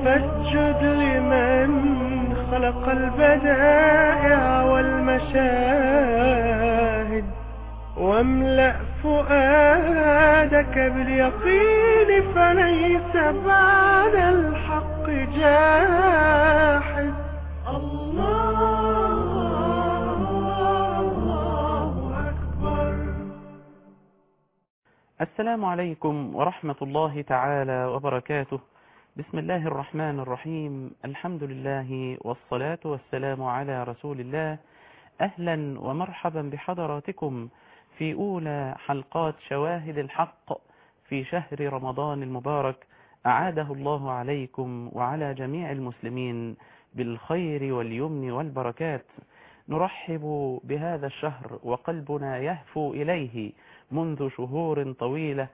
فاسجد لمن خلق البدائع والمشاهد، واملأ فؤادك باليقين، فليس بعد الحق جاحد. الله أكبر. السلام عليكم ورحمة الله تعالى وبركاته. بسم الله الرحمن الرحيم. الحمد لله والصلاة والسلام على رسول الله. أهلا ومرحبا بحضراتكم في أولى حلقات شواهد الحق في شهر رمضان المبارك. أعاده الله عليكم وعلى جميع المسلمين بالخير واليمن والبركات. نرحب بهذا الشهر وقلبنا يهفو إليه منذ شهور طويلة،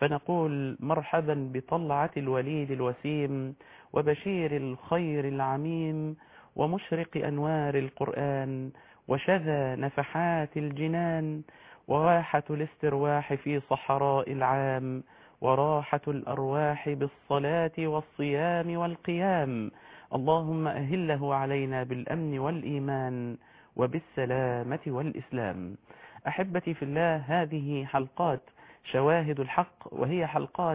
فنقول مرحبا بطلعة الوليد الوسيم وبشير الخير العميم ومشرق أنوار القرآن وشذا نفحات الجنان وراحة الاسترواح في صحراء العام وراحة الأرواح بالصلاة والصيام والقيام. اللهم أهله علينا بالأمن والإيمان وبالسلامة والإسلام. أحبتي في الله، هذه حلقات شواهد الحق، وهي حلقات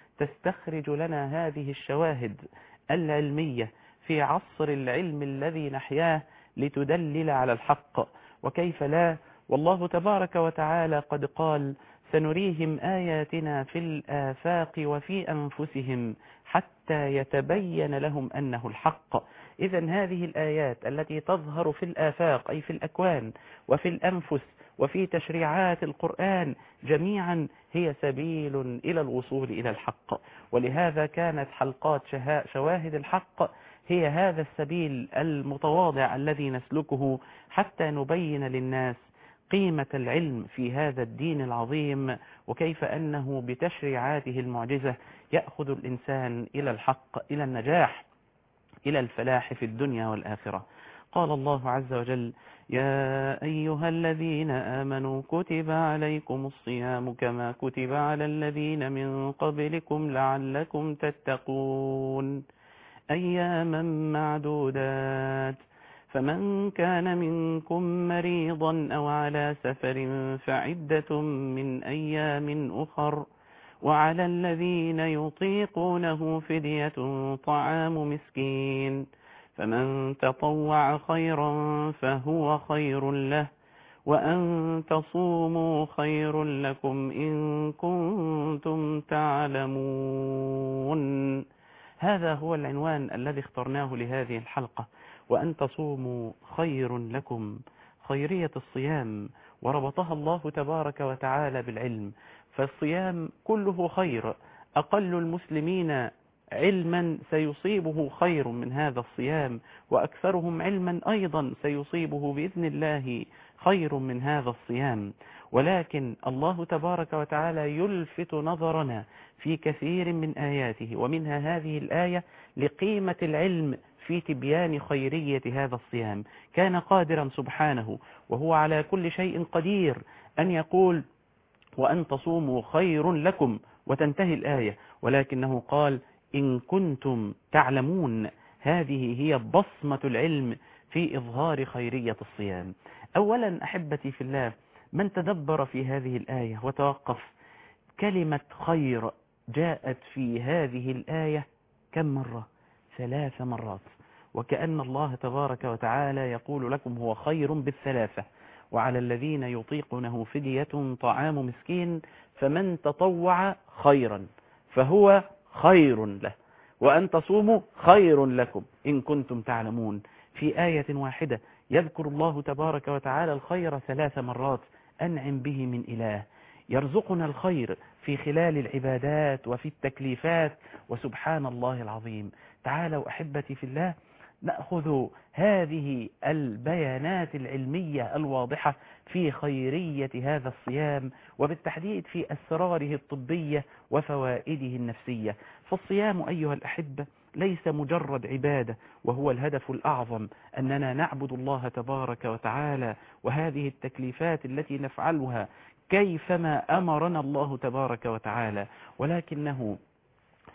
تستخرج لنا هذه الشواهد العلمية في عصر العلم الذي نحياه لتدلل على الحق، وكيف لا. والله تبارك وتعالى قد قال: سنريهم آياتنا في الآفاق وفي أنفسهم حتى يتبين لهم أنه الحق. إذن هذه الآيات التي تظهر في الآفاق أي في الأكوان وفي الأنفس وفي تشريعات القرآن جميعا هي سبيل إلى الوصول إلى الحق. ولهذا كانت حلقات شواهد الحق هي هذا السبيل المتواضع الذي نسلكه حتى نبين للناس قيمة العلم في هذا الدين العظيم، وكيف أنه بتشريعاته المعجزة يأخذ الإنسان إلى الحق، إلى النجاح، إلى الفلاح في الدنيا والآخرة. قال الله عز وجل: يا أيها الذين آمنوا كتب عليكم الصيام كما كتب على الذين من قبلكم لعلكم تتقون أياما معدودات، فمن كان منكم مريضا أو على سفر فعدة من أيام أخر، وعلى الذين يطيقونه فدية طعام مسكين، فمن تطوع خيرا فهو خير له، وأن تصوموا خير لكم إن كنتم تعلمون. هذا هو العنوان الذي اخترناه لهذه الحلقة، وأن تصوموا خير لكم، خيرية الصيام، وربطها الله تبارك وتعالى بالعلم. فالصيام كله خير، أقل المسلمين علما سيصيبه خير من هذا الصيام، وأكثرهم علما أيضا سيصيبه بإذن الله خير من هذا الصيام. ولكن الله تبارك وتعالى يلفت نظرنا في كثير من آياته، ومنها هذه الآية، لقيمة العلم في تبيان خيرية هذا الصيام. كان قادرا سبحانه وهو على كل شيء قدير أن يقول: وأن تصوموا خير لكم، وتنتهي الآية، ولكنه قال: إن كنتم تعلمون. هذه هي بصمة العلم في إظهار خيرية الصيام. أولا أحبتي في الله، من تدبر في هذه الآية وتوقف، كلمة خير جاءت في هذه الآية كم مرة؟ 3 مرات، وكأن الله تبارك وتعالى يقول لكم هو خير بالثلاثة. وعلى الذين يطيقونه فدية طعام مسكين، فمن تطوع خيرا فهو خير له، وأن تصوموا خير لكم إن كنتم تعلمون. في آية واحدة يذكر الله تبارك وتعالى الخير 3 مرات. أنعم به من إله يرزقنا الخير في خلال العبادات وفي التكليفات، وسبحان الله العظيم. تعالوا أحبتي في الله، نأخذ هذه البيانات العلمية الواضحة في خيرية هذا الصيام، وبالتحديد في أسراره الطبية وفوائده النفسية. فالصيام أيها الأحبة ليس مجرد عبادة، وهو الهدف الأعظم أننا نعبد الله تبارك وتعالى، وهذه التكليفات التي نفعلها كيفما أمرنا الله تبارك وتعالى، ولكنه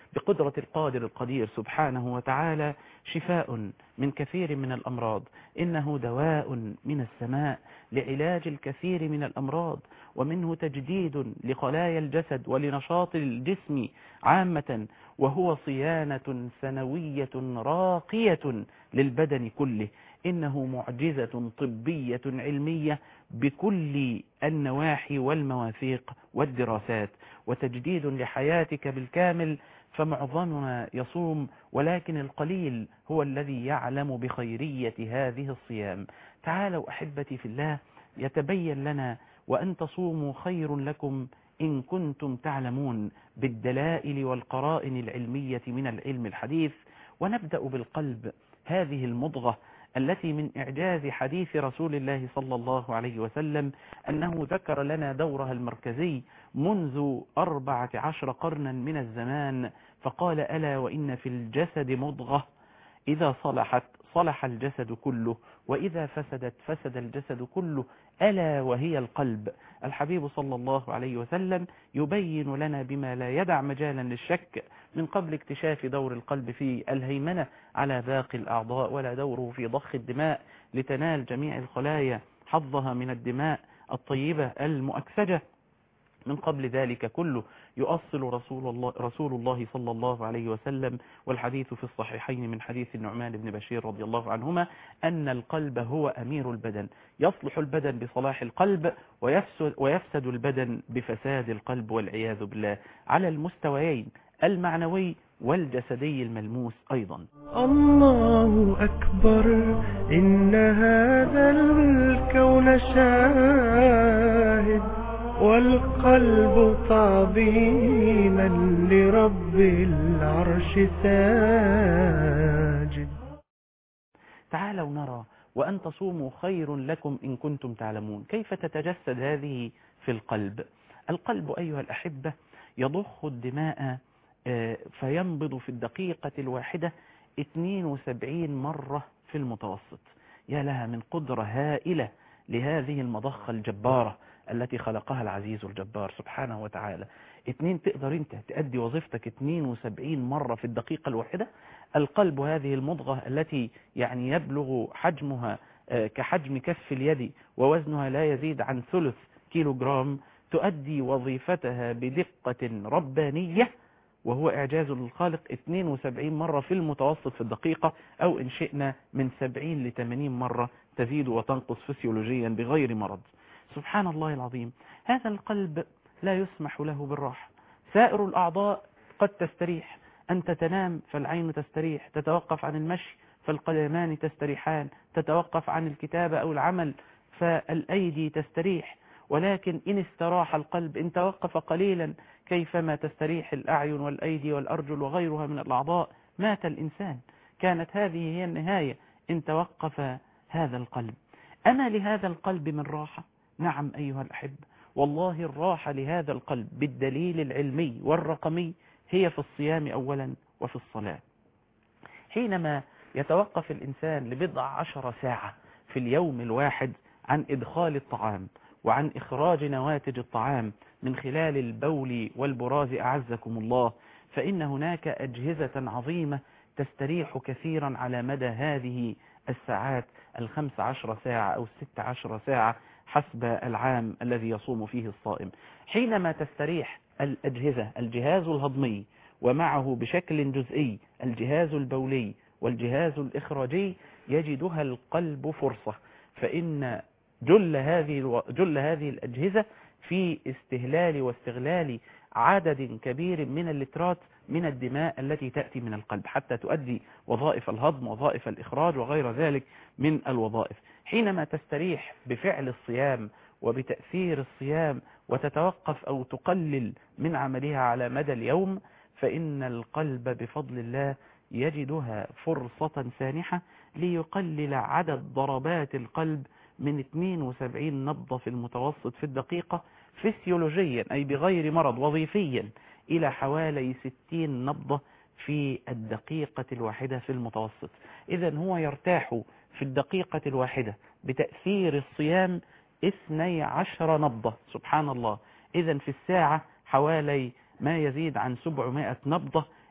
بقدرة القادر القدير سبحانه وتعالى شفاء من كثير من الأمراض، إنه دواء من السماء لعلاج الكثير من الأمراض، ومنه تجديد لخلايا الجسد ولنشاط الجسم عامة، وهو صيانة سنوية راقية للبدن كله. إنه معجزة طبية علمية بكل النواحي والمواثيق والدراسات، وتجديد لحياتك بالكامل. فمعظمنا يصوم، ولكن القليل هو الذي يعلم بخيرية هذه الصيام. تعالوا أحبتي في الله، يتبين لنا وأن تصوموا خير لكم إن كنتم تعلمون بالدلائل والقرائن العلمية من العلم الحديث. ونبدأ بالقلب، هذه المضغة التي من إعجاز حديث رسول الله صلى الله عليه وسلم أنه ذكر لنا دورها المركزي منذ 14 قرنا من الزمان، فقال: ألا وإن في الجسد مضغة إذا صلحت صلح الجسد كله، وإذا فسدت فسد الجسد كله، ألا وهي القلب. الحبيب صلى الله عليه وسلم يبين لنا بما لا يدع مجالا للشك من قبل اكتشاف دور القلب في الهيمنة على باقي الأعضاء، ولا دوره في ضخ الدماء لتنال جميع الخلايا حظها من الدماء الطيبة المؤكسجة. من قبل ذلك كله يؤصل رسول الله صلى الله عليه وسلم، والحديث في الصحيحين من حديث النعمان بن بشير رضي الله عنهما أن القلب هو أمير البدن، يصلح البدن بصلاح القلب ويفسد البدن بفساد القلب والعياذ بالله، على المستويين المعنوي والجسدي الملموس أيضا. الله أكبر، إن هذا الكون شاهد، والقلب تعظيما لرب العرش ساجد. تعالوا نرى وأن تصوموا خير لكم إن كنتم تعلمون. كيف تتجسد هذه في القلب؟ القلب أيها الأحبة يضخ الدماء فينبض في الدقيقة الواحدة 72 مرة في المتوسط. يا لها من قدرة هائلة لهذه المضخة الجبارة التي خلقها العزيز الجبار سبحانه وتعالى. تقدر انت تؤدي وظيفتك 72 مرة في الدقيقة الواحدة. القلب هذه المضغة التي يعني يبلغ حجمها كحجم كف اليد ووزنها لا يزيد عن 3 كيلوغرام، تؤدي وظيفتها بدقة ربانية، وهو إعجاز للخالق 72 مرة في المتوسط في الدقيقة، أو إن شئنا من 70 ل 80 مرة تزيد وتنقص فسيولوجيا بغير مرض. سبحان الله العظيم. هذا القلب لا يسمح له بالراحة. سائر الأعضاء قد تستريح، أنت تنام فالعين تستريح، تتوقف عن المشي فالقدمان تستريحان، تتوقف عن الكتابة أو العمل فالأيدي تستريح، ولكن إن استراح القلب، إن توقف قليلا كيفما تستريح الأعين والأيدي والأرجل وغيرها من الأعضاء، مات الإنسان. كانت هذه هي النهاية إن توقف هذا القلب. أما لهذا القلب من راحة؟ نعم أيها الأحب، والله الراحة لهذا القلب بالدليل العلمي والرقمي هي في الصيام أولا وفي الصلاة. حينما يتوقف الإنسان لبضع 10 ساعة في اليوم الواحد عن إدخال الطعام وعن إخراج نواتج الطعام من خلال البول والبراز أعزكم الله، فإن هناك أجهزة عظيمة تستريح كثيرا على مدى هذه الساعات 15 ساعة أو 16 ساعة حسب العام الذي يصوم فيه الصائم. حينما تستريح الأجهزة، الجهاز الهضمي ومعه بشكل جزئي الجهاز البولي والجهاز الإخراجي، يجدها القلب فرصة، فإن جل هذه الأجهزة في استهلال واستغلال عدد كبير من اللترات من الدماء التي تأتي من القلب حتى تؤدي وظائف الهضم وظائف الإخراج وغير ذلك من الوظائف. حينما تستريح بفعل الصيام وبتأثير الصيام وتتوقف أو تقلل من عملها على مدى اليوم، فإن القلب بفضل الله يجدها فرصة سانحة ليقلل عدد ضربات القلب من 72 نبضة في المتوسط في الدقيقة فسيولوجيا أي بغير مرض وظيفيا إلى حوالي 60 نبضة في الدقيقة الواحدة في المتوسط. إذن هو يرتاح في الدقيقة الواحدة بتأثير الصيام 12 نبضة. سبحان الله. إذن في الساعة حوالي ما يزيد عن 700 نبضة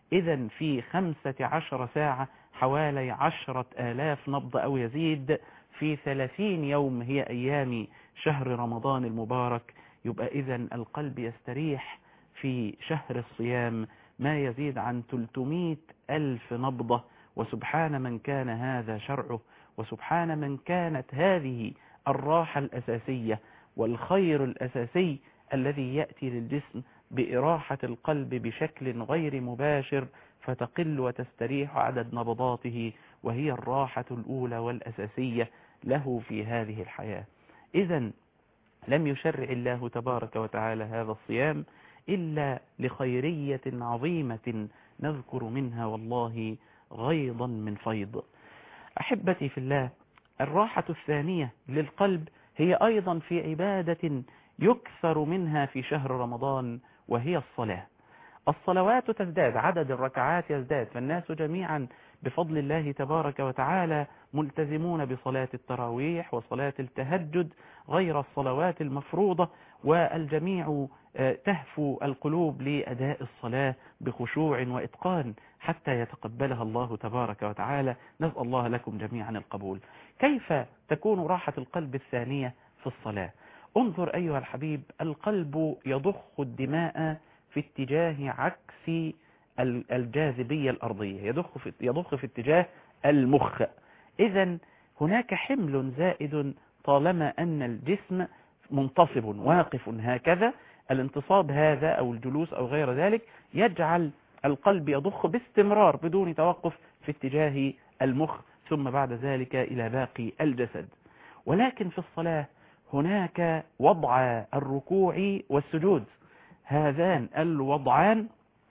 إذا في 15 ساعة حوالي 10,000 نبض أو يزيد، في 30 يوم هي أيام شهر رمضان المبارك. يبقى إذا القلب يستريح في شهر الصيام ما يزيد عن 300,000 نبضة. وسبحان من كان هذا شرعه، وسبحان من كانت هذه الراحة الأساسية والخير الأساسي الذي يأتي للجسم بإراحة القلب بشكل غير مباشر، فتقل وتستريح عدد نبضاته، وهي الراحة الأولى والأساسية له في هذه الحياة. إذن لم يشرع الله تبارك وتعالى هذا الصيام إلا لخيرية عظيمة نذكر منها والله غيضا من فيض. أحبتي في الله، الراحة الثانية للقلب هي أيضا في عبادة يكثر منها في شهر رمضان، وهي الصلاة. الصلوات تزداد، عدد الركعات يزداد، فالناس جميعا بفضل الله تبارك وتعالى ملتزمون بصلاة التراويح وصلاة التهجد غير الصلوات المفروضة، والجميع تهفو القلوب لأداء الصلاة بخشوع وإتقان حتى يتقبلها الله تبارك وتعالى. نسأل الله لكم جميعا القبول. كيف تكون راحة القلب الثانية في الصلاة؟ انظر أيها الحبيب، القلب يضخ الدماء في اتجاه عكس الجاذبية الأرضية، يضخ في اتجاه المخ. إذن هناك حمل زائد طالما أن الجسم منتصب واقف هكذا. الانتصاب هذا أو الجلوس أو غير ذلك يجعل القلب يضخ باستمرار بدون توقف في اتجاه المخ، ثم بعد ذلك إلى باقي الجسد. ولكن في الصلاة هناك وضع الركوع والسجود، هذان الوضعان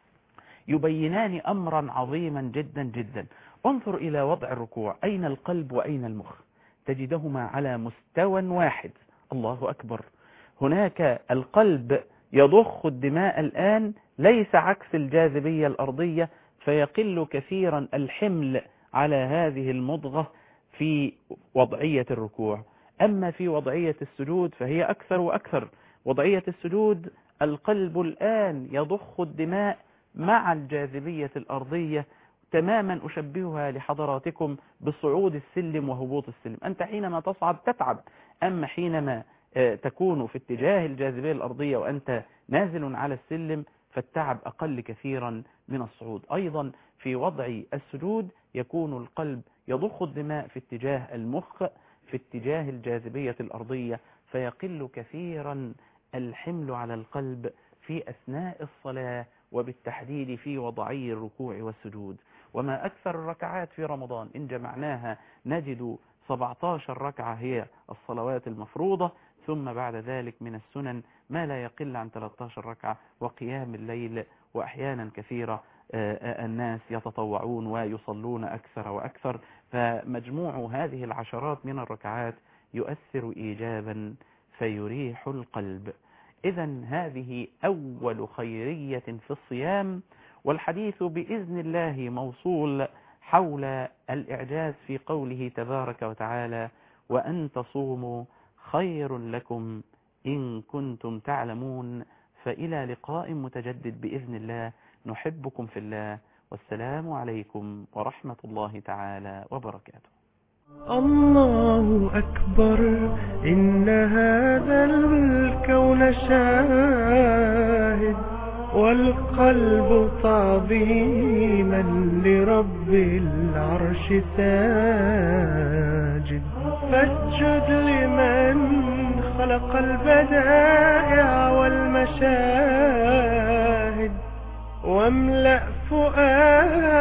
يبينان أمرا عظيما جدا جدا. انظر إلى وضع الركوع، أين القلب وأين المخ؟ تجدهما على مستوى واحد. الله أكبر. هناك القلب يضخ الدماء الآن ليس عكس الجاذبية الأرضية، فيقل كثيرا الحمل على هذه المضغة في وضعية الركوع. أما في وضعية السجود فهي أكثر وأكثر. وضعية السجود القلب الآن يضخ الدماء مع الجاذبية الأرضية تماما. أشبهها لحضراتكم بصعود السلم وهبوط السلم. أنت حينما تصعد تتعب، أما حينما تكون في اتجاه الجاذبية الأرضية وأنت نازل على السلم فالتعب أقل كثيرا من الصعود. أيضا في وضع السجود يكون القلب يضخ الدماء في اتجاه المخ في اتجاه الجاذبية الأرضية، فيقل كثيرا الحمل على القلب في أثناء الصلاة، وبالتحديد في وضعي الركوع والسجود. وما أكثر الركعات في رمضان إن جمعناها نجد 17 ركعة هي الصلوات المفروضة، ثم بعد ذلك من السنن ما لا يقل عن 13 ركعة، وقيام الليل، وأحيانا كثيرة الناس يتطوعون ويصلون أكثر وأكثر. فمجموع هذه العشرات من الركعات يؤثر إيجابا فيريح القلب. إذن هذه أول خيرية في الصيام، والحديث بإذن الله موصول حول الإعجاز في قوله تبارك وتعالى: وأن تصوموا خير لكم إن كنتم تعلمون. فإلى لقاء متجدد بإذن الله، نحبكم في الله، والسلام عليكم ورحمة الله تعالى وبركاته. الله أكبر، إن هذا الكون شاهد، والقلب تعظيما لرب العرش ساجد. فاسجد لمن خلق البدائع والمشاهد، واملأ فؤادك